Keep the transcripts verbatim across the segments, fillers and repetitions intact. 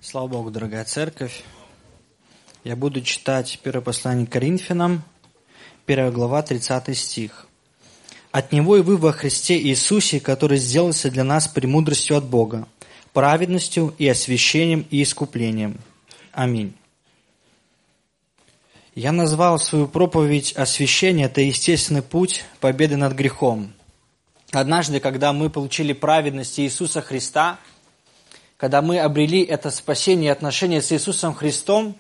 Слава Богу, дорогая церковь. Я буду читать первое послание к Коринфянам, первая глава, тридцатый стих. «От Него и вы во Христе Иисусе, который сделался для нас премудростью от Бога, праведностью и освящением и искуплением. Аминь». Я назвал свою проповедь «Освящение» – это естественный путь победы над грехом. Однажды, когда мы получили праведность Иисуса Христа, когда мы обрели это спасение и отношение с Иисусом Христом,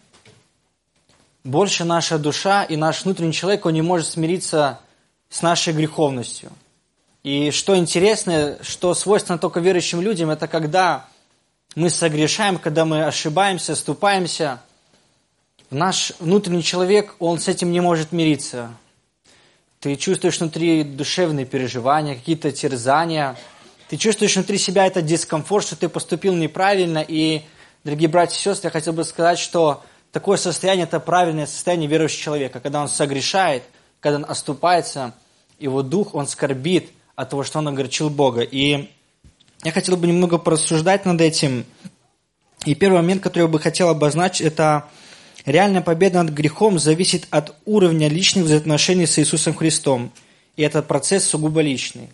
больше наша душа и наш внутренний человек, он не может смириться с нашей греховностью. И что интересно, что свойственно только верующим людям, это когда мы согрешаем, когда мы ошибаемся, оступаемся, наш внутренний человек, он с этим не может мириться. Ты чувствуешь внутри душевные переживания, какие-то терзания. Ты чувствуешь внутри себя этот дискомфорт, что ты поступил неправильно. И, дорогие братья и сестры, я хотел бы сказать, что такое состояние – это правильное состояние верующего человека. Когда он согрешает, когда он оступается, его дух, он скорбит от того, что он огорчил Бога. И я хотел бы немного порассуждать над этим. И первый момент, который я бы хотел обозначить, это реальная победа над грехом зависит от уровня личных взаимоотношений с Иисусом Христом. И этот процесс сугубо личный.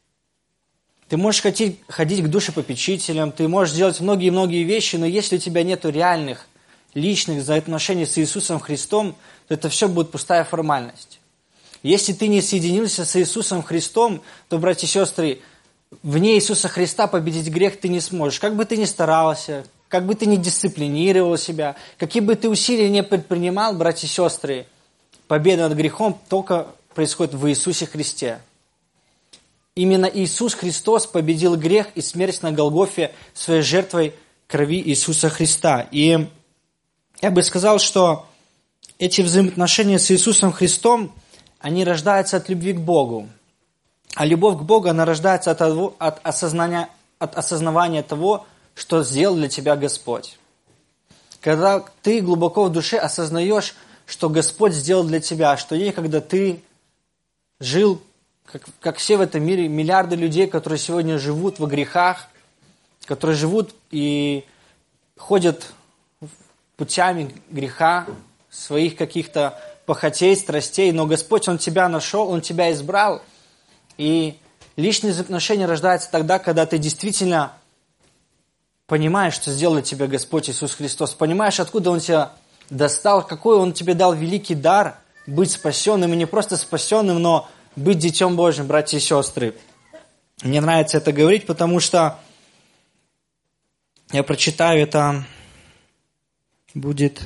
Ты можешь ходить, ходить к душепопечителям, ты можешь делать многие-многие вещи, но если у тебя нет реальных, личных взаимоотношений с Иисусом Христом, то это все будет пустая формальность. Если ты не соединился с Иисусом Христом, то, братья и сестры, вне Иисуса Христа победить грех ты не сможешь. Как бы ты ни старался, как бы ты ни дисциплинировал себя, какие бы ты усилия не предпринимал, братья и сестры, победа над грехом только происходит в Иисусе Христе. Именно Иисус Христос победил грех и смерть на Голгофе своей жертвой крови Иисуса Христа. И я бы сказал, что эти взаимоотношения с Иисусом Христом, они рождаются от любви к Богу. А любовь к Богу, она рождается от, того, от, осознания, от осознавания того, что сделал для тебя Господь. Когда ты глубоко в душе осознаешь, что Господь сделал для тебя, что некогда ты жил, как, как все в этом мире, миллиарды людей, которые сегодня живут во грехах, которые живут и ходят путями греха, своих каких-то похотей, страстей, но Господь, Он тебя нашел, Он тебя избрал. И личные взаимоотношения рождаются тогда, когда ты действительно понимаешь, что сделал для тебя Господь Иисус Христос, понимаешь, откуда Он тебя достал, какой Он тебе дал великий дар быть спасенным, и не просто спасенным, но быть детем Божьим, братья и сестры. Мне нравится это говорить, потому что я прочитаю, это будет...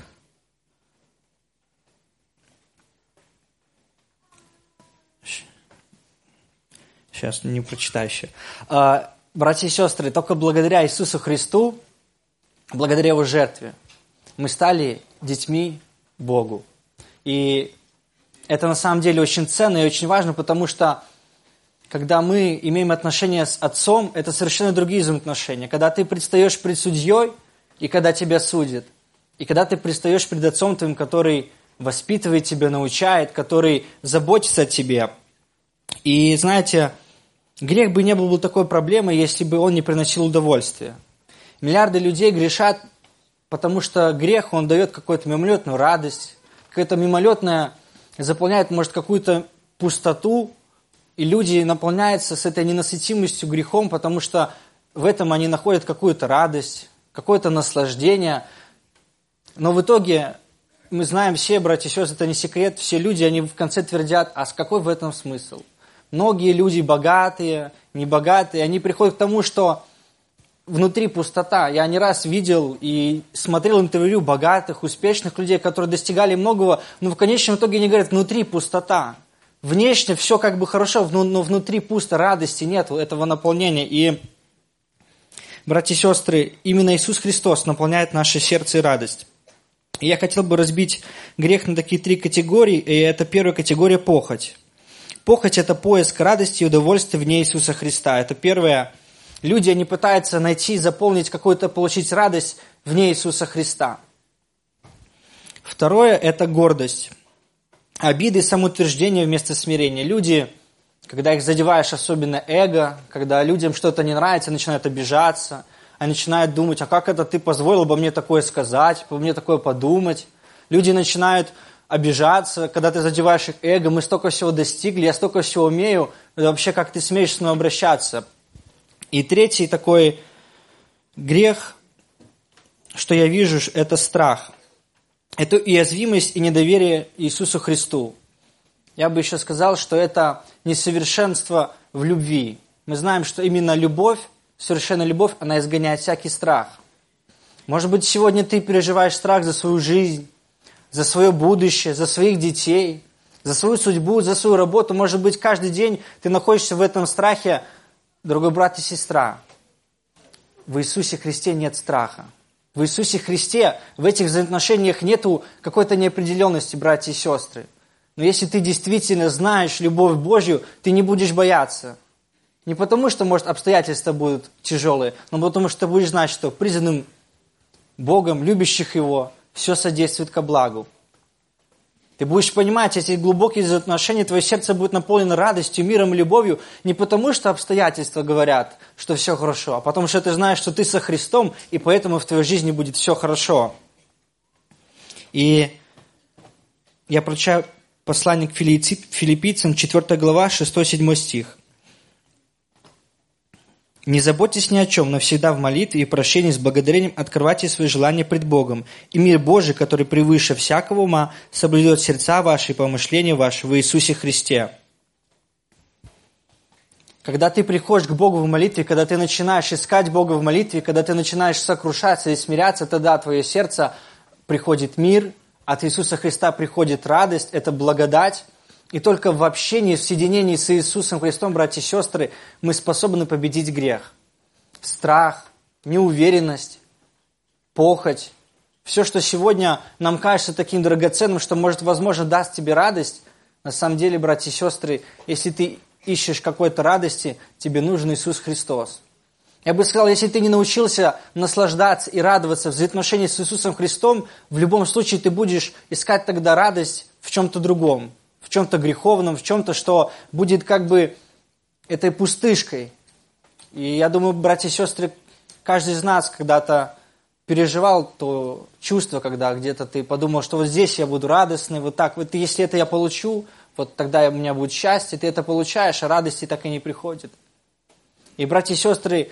Сейчас не прочитаю еще. Братья и сестры, только благодаря Иисусу Христу, благодаря Его жертве, мы стали детьми Богу. И это на самом деле очень ценно и очень важно, потому что когда мы имеем отношения с Отцом, это совершенно другие взаимоотношения. Когда ты предстаешь пред судьей, и когда тебя судят. И когда ты предстаешь пред Отцом твоим, который воспитывает тебя, научает, который заботится о тебе. И знаете, грех бы не был бы такой проблемой, если бы он не приносил удовольствия. Миллиарды людей грешат, потому что грех, он дает какую-то мимолетную радость, какое-то мимолетное заполняет, может, какую-то пустоту, и люди наполняются с этой ненасытимостью грехом, потому что в этом они находят какую-то радость, какое-то наслаждение. Но в итоге, мы знаем все, братья и сестры, это не секрет, все люди, они в конце твердят, а с какой в этом смысл? Многие люди богатые, небогатые, они приходят к тому, что внутри пустота. Я не раз видел и смотрел интервью богатых, успешных людей, которые достигали многого, но в конечном итоге они говорят, внутри пустота. Внешне все как бы хорошо, но внутри пусто, радости нет, этого наполнения. И, братья и сестры, именно Иисус Христос наполняет наше сердце и радость. И я хотел бы разбить грех на такие три категории, и это первая категория – похоть. Похоть – это поиск радости и удовольствия вне Иисуса Христа. Это первое. Люди, они пытаются найти, заполнить какую-то, получить радость вне Иисуса Христа. Второе – это гордость. Обиды и самоутверждение вместо смирения. Люди, когда их задеваешь, особенно эго, когда людям что-то не нравится, начинают обижаться, они начинают думать, а как это ты позволил обо мне такое сказать, обо мне такое подумать. Люди начинают обижаться, когда ты задеваешь их эго, мы столько всего достигли, я столько всего умею, это вообще как ты смеешь с мной обращаться. И третий такой грех, что я вижу, это страх. Это уязвимость и недоверие Иисусу Христу. Я бы еще сказал, что это несовершенство в любви. Мы знаем, что именно любовь, совершенная любовь, она изгоняет всякий страх. Может быть, сегодня ты переживаешь страх за свою жизнь, за свое будущее, за своих детей, за свою судьбу, за свою работу. Может быть, каждый день ты находишься в этом страхе, дорогой брат и сестра. В Иисусе Христе нет страха. В Иисусе Христе в этих взаимоотношениях нету какой-то неопределенности, братья и сестры. Но если ты действительно знаешь любовь Божью, ты не будешь бояться. Не потому, что, может, обстоятельства будут тяжелые, но потому, что ты будешь знать, что признанным Богом, любящих Его, все содействует ко благу. Ты будешь понимать, эти глубокие взаимоотношения, твое сердце будет наполнено радостью, миром и любовью, не потому, что обстоятельства говорят, что все хорошо, а потому, что ты знаешь, что ты со Христом, и поэтому в твоей жизни будет все хорошо. И я прочитаю послание к Филиппийцам, четвёртая глава, шестой-седьмой стих. «Не заботьтесь ни о чем, но всегда в молитве и прощении с благодарением открывайте свои желания пред Богом. И мир Божий, который превыше всякого ума, соблюдет сердца ваши и помышления ваши в Иисусе Христе». Когда ты приходишь к Богу в молитве, когда ты начинаешь искать Бога в молитве, когда ты начинаешь сокрушаться и смиряться, тогда твое сердце приходит мир, от Иисуса Христа приходит радость, это благодать. И только в общении, в соединении с Иисусом Христом, братья и сестры, мы способны победить грех. Страх, неуверенность, похоть. Все, что сегодня нам кажется таким драгоценным, что, может, возможно, даст тебе радость, на самом деле, братья и сестры, если ты ищешь какой-то радости, тебе нужен Иисус Христос. Я бы сказал, если ты не научился наслаждаться и радоваться в взаимоотношении с Иисусом Христом, в любом случае ты будешь искать тогда радость в чем-то другом. В чем-то греховном, в чем-то, что будет как бы этой пустышкой. И я думаю, братья и сестры, каждый из нас когда-то переживал то чувство, когда где-то ты подумал, что вот здесь я буду радостный, вот так, вот если это я получу, вот тогда у меня будет счастье, ты это получаешь, а радости так и не приходит. И, братья и сестры,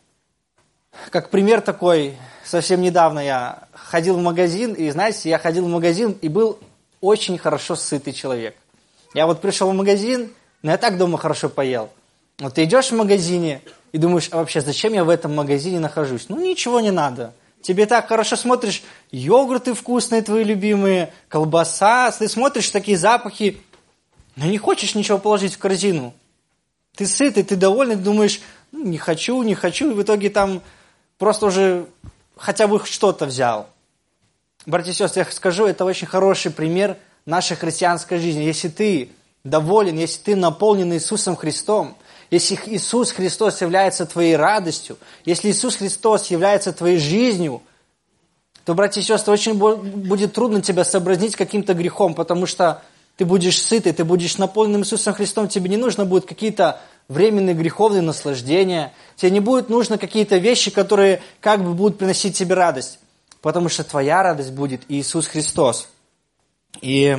как пример такой, совсем недавно я ходил в магазин, и знаете, я ходил в магазин и был очень хорошо сытый человек. Я вот пришел в магазин, но я так дома хорошо поел. Вот ты идешь в магазине и думаешь, а вообще зачем я в этом магазине нахожусь? Ну ничего не надо. Тебе так хорошо смотришь, йогурты вкусные твои любимые, колбаса, ты смотришь такие запахи, но не хочешь ничего положить в корзину. Ты сытый, ты довольный, думаешь, ну, не хочу, не хочу, и в итоге там просто уже хотя бы что-то взял. Братья и сестры, я скажу, это очень хороший пример нашей христианской жизни. Если ты доволен, если ты наполнен Иисусом Христом, если Иисус Христос является твоей радостью, если Иисус Христос является твоей жизнью, то, братья и сестры, очень будет трудно тебя соблазнить каким-то грехом, потому что ты будешь сытый, ты будешь наполнен Иисусом Христом, тебе не нужно будут какие-то временные греховные наслаждения, тебе не будут нужны какие-то вещи, которые как бы будут приносить тебе радость, потому что твоя радость будет Иисус Христос. И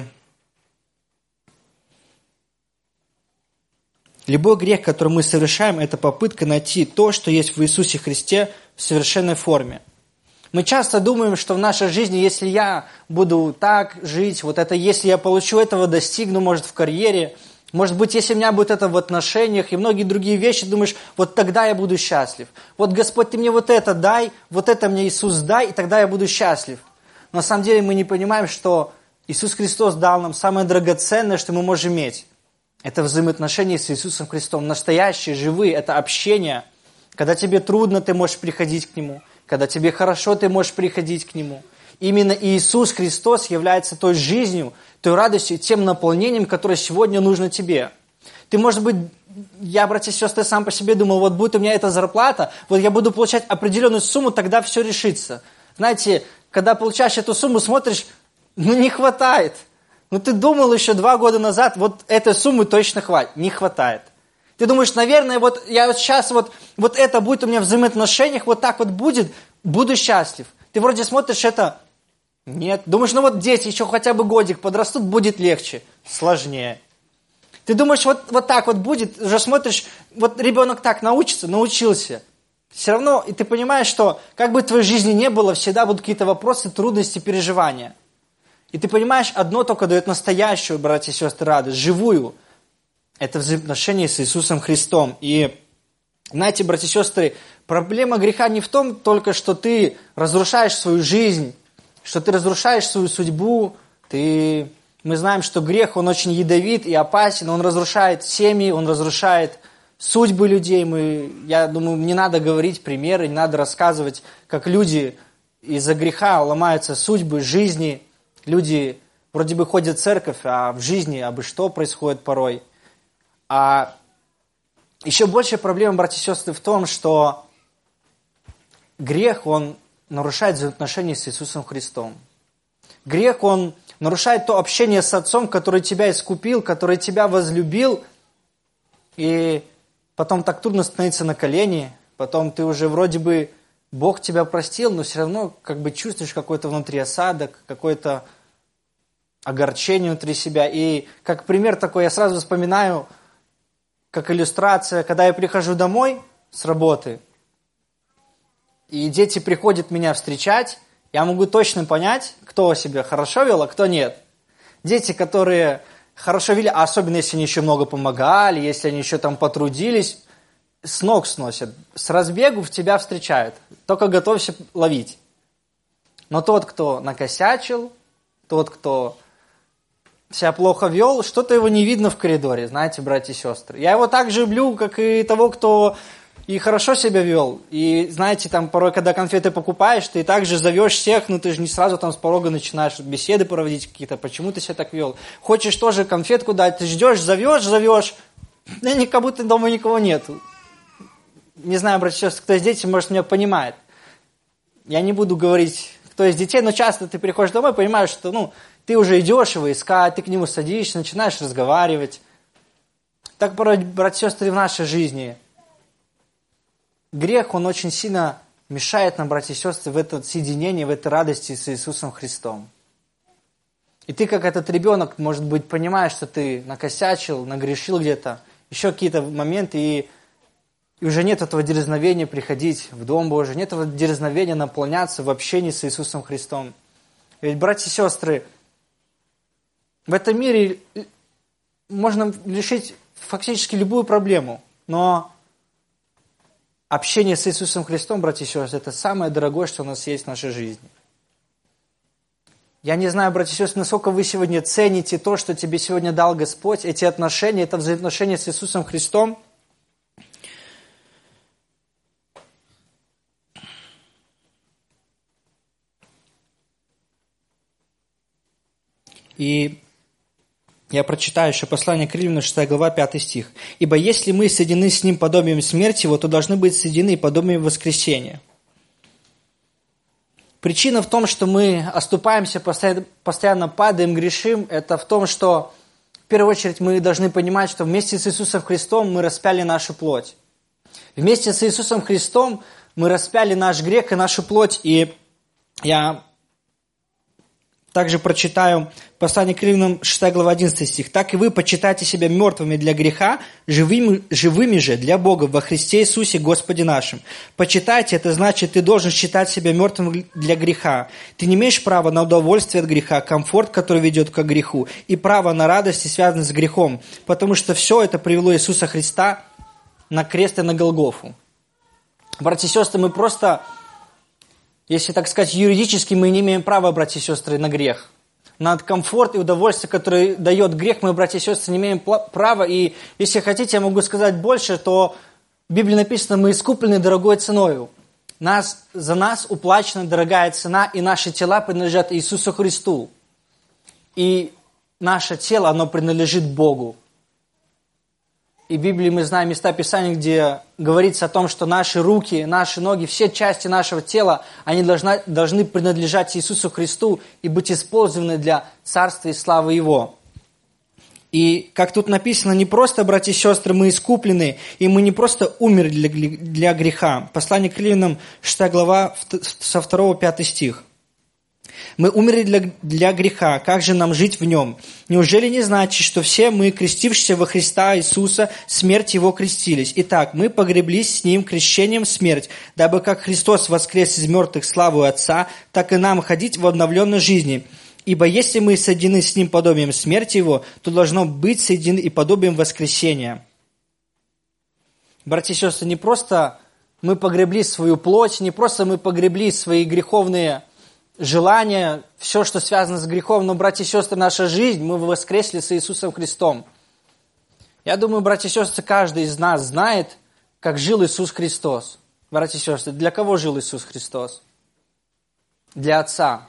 любой грех, который мы совершаем, это попытка найти то, что есть в Иисусе Христе в совершенной форме. Мы часто думаем, что в нашей жизни, если я буду так жить, вот это, если я получу этого, достигну, может, в карьере, может быть, если у меня будет это в отношениях и многие другие вещи, думаешь, вот тогда я буду счастлив. Вот, Господь, Ты мне вот это дай, вот это мне, Иисус, дай, и тогда я буду счастлив. Но на самом деле мы не понимаем, что Иисус Христос дал нам самое драгоценное, что мы можем иметь. Это взаимоотношения с Иисусом Христом. Настоящие, живые, это общение. Когда тебе трудно, ты можешь приходить к Нему. Когда тебе хорошо, ты можешь приходить к Нему. Именно Иисус Христос является той жизнью, той радостью, тем наполнением, которое сегодня нужно тебе. Ты, может быть, я, братья и сестры, сам по себе думал, вот будет у меня эта зарплата, вот я буду получать определенную сумму, тогда все решится. Знаете, когда получаешь эту сумму, смотришь, ну не хватает. Ну ты думал еще два года назад, вот этой суммы точно хватит. Не хватает. Ты Ты думаешь, наверное, вот я вот сейчас вот, вот это будет у меня в взаимоотношениях, вот так вот будет, буду счастлив. Ты вроде смотришь это, нет. Думаешь, ну вот дети еще хотя бы годик подрастут, будет легче. Сложнее. Ты думаешь, вот, вот так вот будет, уже смотришь, вот ребенок так научится, научился. Все равно, и ты понимаешь, что как бы в твоей жизни не было, всегда будут какие-то вопросы, трудности, переживания. И ты понимаешь, одно только дает настоящую, братья и сестры, радость, живую. Это взаимоотношения с Иисусом Христом. И, знаете, братья и сестры, проблема греха не в том только, что ты разрушаешь свою жизнь, что ты разрушаешь свою судьбу. Ты... Мы знаем, что грех, он очень ядовит и опасен, он разрушает семьи, он разрушает судьбы людей. Мы, я думаю, не надо говорить примеры, не надо рассказывать, как люди из-за греха ломаются судьбы, жизни. Люди вроде бы ходят в церковь, а в жизни абы что происходит порой. А еще большая проблема, братья и сестры, в том, что грех, он нарушает взаимоотношения с Иисусом Христом. Грех, он нарушает то общение с Отцом, который тебя искупил, который тебя возлюбил. И потом так трудно становиться на колени. Потом ты уже вроде бы, Бог тебя простил, но все равно как бы чувствуешь какой-то внутри осадок, какое-то огорчение внутри себя. И как пример такой я сразу вспоминаю, как иллюстрация, когда я прихожу домой с работы, и дети приходят меня встречать, я могу точно понять, кто себя хорошо вел, а кто нет. Дети, которые хорошо вели, а особенно если они еще много помогали, если они еще там потрудились, с ног сносят, с разбегу в тебя встречают. Только готовься ловить. Но тот, кто накосячил, тот, кто себя плохо вел, что-то его не видно в коридоре, знаете, братья и сестры. Я его так же люблю, как и того, кто и хорошо себя вел. И знаете, там порой, когда конфеты покупаешь, ты также зовешь всех, но ты же не сразу там с порога начинаешь беседы проводить какие-то, почему ты себя так вел. Хочешь тоже конфетку дать, ты ждешь, зовешь, зовешь, и как будто дома никого нету. Не знаю, братья и сестры, кто из детей, может, меня понимает. Я не буду говорить, кто из детей, но часто ты приходишь домой, понимаешь, что, ну, ты уже идешь его искать, ты к нему садишься, начинаешь разговаривать. Так порой, братья и сестры, в нашей жизни. Грех, он очень сильно мешает нам, братья и сестры, в это соединение, в этой радости с Иисусом Христом. И ты, как этот ребенок, может быть, понимаешь, что ты накосячил, нагрешил где-то, еще какие-то моменты, и, и уже нет этого дерзновения приходить в Дом Божий, нет этого дерзновения наполняться в общении с Иисусом Христом. Ведь, братья и сестры, в этом мире можно решить фактически любую проблему, но общение с Иисусом Христом, братья и сестры, это самое дорогое, что у нас есть в нашей жизни. Я не знаю, братья и сестры, насколько вы сегодня цените то, что тебе сегодня дал Господь, эти отношения, это взаимоотношения с Иисусом Христом. И я прочитаю еще послание к Римлянам, шестая глава, пятый стих. «Ибо если мы соединены с Ним подобием смерти Его, то должны быть соединены подобием воскресения». Причина в том, что мы оступаемся, постоянно, постоянно падаем, грешим, это в том, что в первую очередь мы должны понимать, что вместе с Иисусом Христом мы распяли нашу плоть. Вместе с Иисусом Христом мы распяли наш грех и нашу плоть. И я также прочитаю послание к Римлянам, шестая глава, одиннадцатый стих. «Так и вы почитайте себя мертвыми для греха, живыми, живыми же для Бога во Христе Иисусе Господе нашим». Почитайте, это значит, ты должен считать себя мертвым для греха. Ты не имеешь права на удовольствие от греха, комфорт, который ведет к греху, и право на радости, связанные с грехом, потому что все это привело Иисуса Христа на крест и на Голгофу. Братья и сестры, мы просто... Если, так сказать, юридически мы не имеем права, братья и сестры, на грех. На комфорт и удовольствие, которое дает грех, мы, братья и сестры, не имеем права. И если хотите, я могу сказать больше, то в Библии написано, мы искуплены дорогой ценою. Нас, за нас уплачена дорогая цена, и наши тела принадлежат Иисусу Христу. И наше тело, оно принадлежит Богу. И в Библии мы знаем места Писания, где говорится о том, что наши руки, наши ноги, все части нашего тела, они должны, должны принадлежать Иисусу Христу и быть использованы для царства и славы Его. И, как тут написано, не просто, братья и сестры, мы искуплены, и мы не просто умерли для, для греха. Послание к Римлянам, шестая глава, со второго по пятый стих. Мы умерли для, для греха, как же нам жить в нем? Неужели не значит, что все мы, крестившиеся во Христа Иисуса, смерть Его крестились? Итак, мы погреблись с Ним крещением в смерть, дабы как Христос воскрес из мертвых славу Отца, так и нам ходить в обновленной жизни. Ибо если мы соединены с Ним подобием смерти Его, то должно быть соединены и подобием воскресения. Братья и сестры, не просто мы погребли свою плоть, не просто мы погребли свои греховные желания, все, что связано с грехом, но, братья и сестры, наша жизнь, мы воскресли с Иисусом Христом. Я думаю, братья и сестры, каждый из нас знает, как жил Иисус Христос. Братья и сестры, для кого жил Иисус Христос? Для Отца.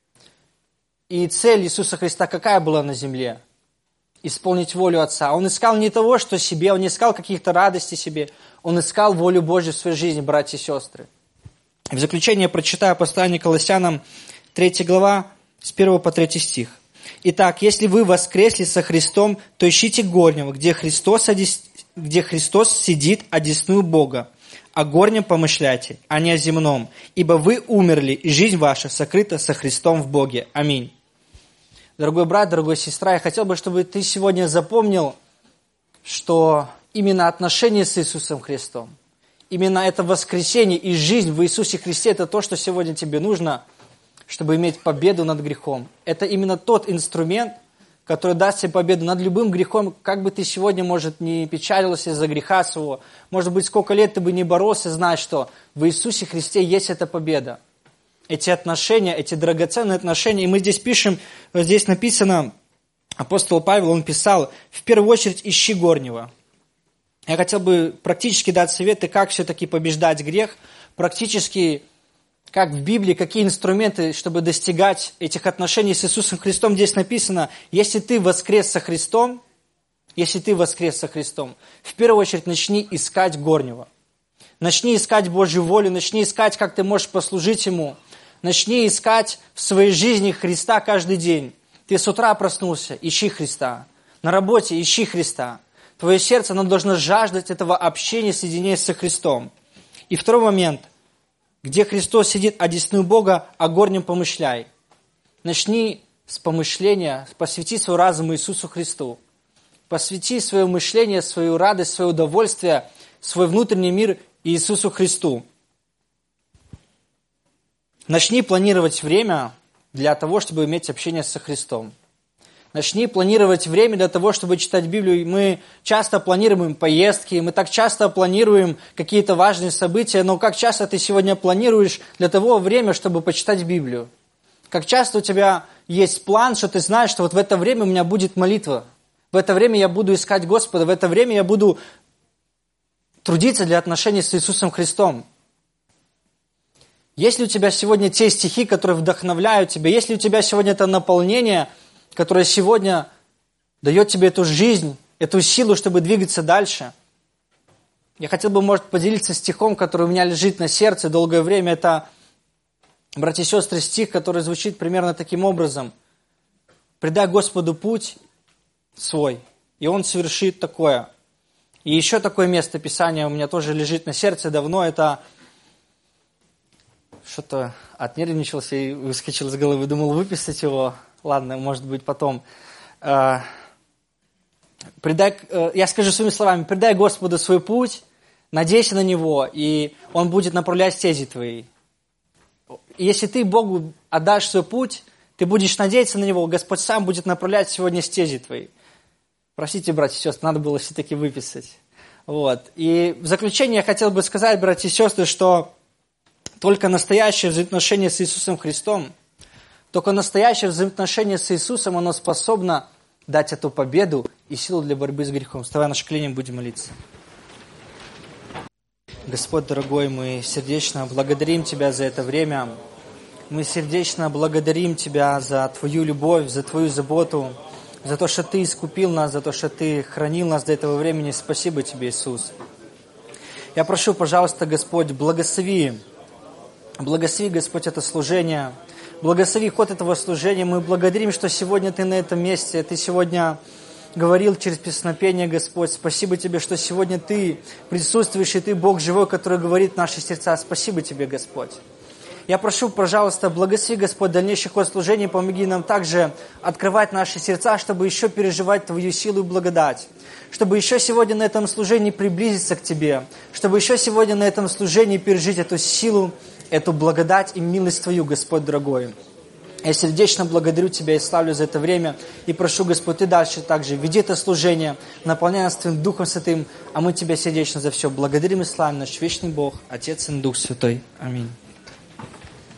И цель Иисуса Христа какая была на земле? Исполнить волю Отца. Он искал не того, что себе, Он не искал каких-то радостей себе, Он искал волю Божью в своей жизни, братья и сестры. В заключение прочитаю послание к Колоссянам, третья глава, с первого по третий стих. «Итак, если вы воскресли со Христом, то ищите горнего, где Христос, где Христос сидит одесную Бога. О горнем помышляйте, а не о земном, ибо вы умерли, и жизнь ваша сокрыта со Христом в Боге. Аминь». Дорогой брат, дорогая сестра, я хотел бы, чтобы ты сегодня запомнил, что именно отношения с Иисусом Христом, именно это воскресение и жизнь в Иисусе Христе, это то, что сегодня тебе нужно, чтобы иметь победу над грехом. Это именно тот инструмент, который даст тебе победу над любым грехом, как бы ты сегодня, может, не печалился из-за греха своего, может быть, сколько лет ты бы не боролся, знай, что в Иисусе Христе есть эта победа. Эти отношения, эти драгоценные отношения. И мы здесь пишем, здесь написано, апостол Павел, он писал, в первую очередь ищи горнего. Я хотел бы практически дать советы, как все-таки побеждать грех, практически, как в Библии, какие инструменты, чтобы достигать этих отношений с Иисусом Христом. Здесь написано, если ты воскрес со Христом, если ты воскрес со Христом, в первую очередь начни искать горнего. Начни искать Божью волю, начни искать, как ты можешь послужить Ему. Начни искать в своей жизни Христа каждый день. Ты с утра проснулся, ищи Христа. На работе ищи Христа. Твое сердце, оно должно жаждать этого общения, соединения со Христом. И второй момент. Где Христос сидит одесную Бога, о горнем помышляй. Начни с помышления, посвяти свой разум Иисусу Христу. Посвяти свое мышление, свою радость, свое удовольствие, свой внутренний мир Иисусу Христу. Начни планировать время для того, чтобы иметь общение со Христом. Начни планировать время для того, чтобы читать Библию. Мы часто планируем поездки, мы так часто планируем какие-то важные события, но как часто ты сегодня планируешь для того время, чтобы почитать Библию? Как часто у тебя есть план, что ты знаешь, что вот в это время у меня будет молитва, в это время я буду искать Господа, в это время я буду трудиться для отношений с Иисусом Христом. Есть ли у тебя сегодня те стихи, которые вдохновляют тебя? Есть ли у тебя сегодня это наполнение, которое сегодня дает тебе эту жизнь, эту силу, чтобы двигаться дальше? Я хотел бы, может, поделиться стихом, который у меня лежит на сердце долгое время. Это, братья и сестры, стих, который звучит примерно таким образом. «Предай Господу путь свой, и Он совершит такое». И еще такое место Писания у меня тоже лежит на сердце давно. Это что-то отнервничался и выскочил из головы. Думал выписать его. Ладно, может быть, потом. Предай, я скажу своими словами. «Предай Господу свой путь, надейся на Него, и Он будет направлять стези твои». И если ты Богу отдашь свой путь, ты будешь надеяться на Него, Господь сам будет направлять сегодня стези твои. Простите, братья и сестры, надо было все-таки выписать. Вот. И в заключение я хотел бы сказать, братья и сестры, что только настоящее взаимоотношение с Иисусом Христом, только настоящее взаимоотношение с Иисусом, оно способно дать эту победу и силу для борьбы с грехом. Вставай на наши колени, будем молиться. Господь дорогой, мы сердечно благодарим Тебя за это время. Мы сердечно благодарим Тебя за Твою любовь, за Твою заботу, за то, что Ты искупил нас, за то, что Ты хранил нас до этого времени. Спасибо Тебе, Иисус. Я прошу, пожалуйста, Господь, благослови, благослови, Господь, это служение, благослови ход этого служения. Мы благодарим, что сегодня Ты на этом месте, Ты сегодня говорил через песнопение, Господь. Спасибо Тебе, что сегодня Ты присутствуешь, и Ты Бог живой, который говорит в наши сердца. Спасибо Тебе, Господь. Я прошу, пожалуйста, благослови, Господь, дальнейший ход служения, помоги нам также открывать наши сердца, чтобы еще переживать Твою силу и благодать, чтобы еще сегодня на этом служении приблизиться к Тебе, чтобы еще сегодня на этом служении пережить эту силу, эту благодать и милость Твою, Господь дорогой. Я сердечно благодарю Тебя и славлю за это время, и прошу, Господь, Ты дальше также веди это служение, наполняй нас Твоим Духом Святым, а мы Тебя сердечно за все благодарим и славим, наш вечный Бог, Отец и Дух Святой. Аминь.